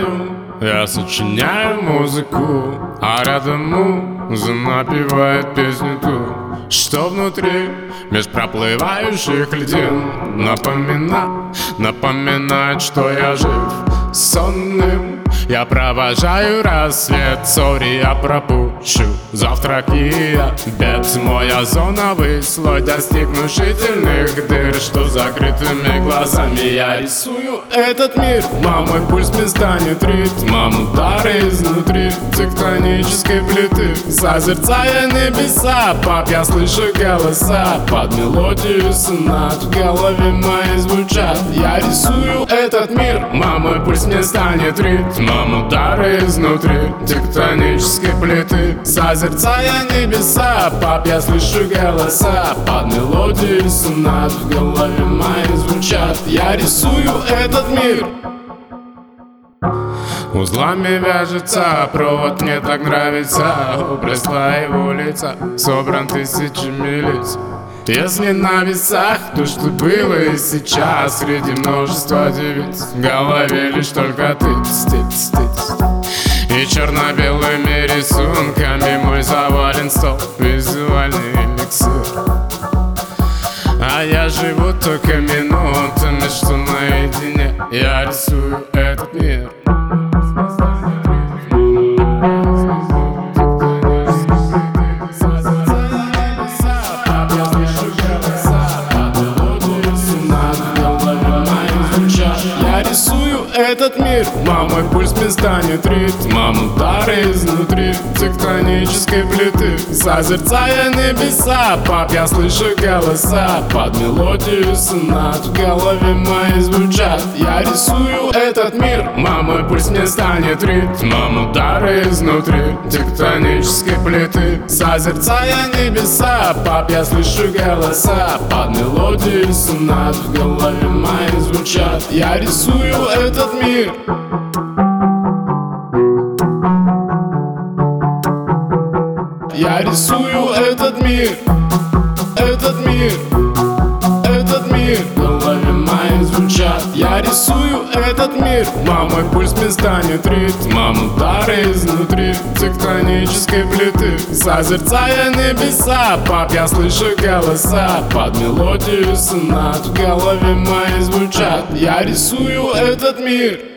пою, я сочиняю музыку, а рядом муза напевает песню ту, что внутри меж проплывающих льдин напоминает, что я жив сонным. Я провожаю рассвет, сори, я пропущу завтрак и обед. Моя зона выслой, достиг внушительных дыр, что закрытыми глазами я рисую этот мир. Мой пульс мне станет ритмом удара изнутри тектонической плиты. Созерцая небеса, пап, я слышу голоса под мелодию сонат в голове моей звучат. Я рисую этот мир, мой пульс мне станет ритмом удары изнутри тектонической плиты. Созерцая небеса, пап, я слышу голоса под мелодию сонат в голове моей звучат. Я рисую этот мир. Узлами вяжется провод, мне так нравится образ твоего лица, собран тысячами лиц. Если на весах то, что было и сейчас, среди множества девиц в голове лишь только ты. И черно-белыми рисунками мой завален стол, визуальный эликсир. А я живу только минутами, что наедине я рисую этот мир. Этот мир, мой пульс мне станет ритмом удара изнутри тектонической плиты. Созерцая небеса, пап, я слышу голоса под мелодию сонат в голове моей звучат. Я рисую этот мир, мой пульс мне станет ритмом удара изнутри тектонической плиты. Созерцая небеса, пап, я слышу голоса под мелодию сонат в голове моей звучат. Я рисую этот мир. Я рисую этот мир, этот мир, этот мир в голове моей звучат. Я рисую этот мир, мой пульс мне станет ритмом удара изнутри тектонической плиты. Созерцая небеса, пап, я слышу голоса под мелодию сонат в голове моей звучат. Я рисую этот мир.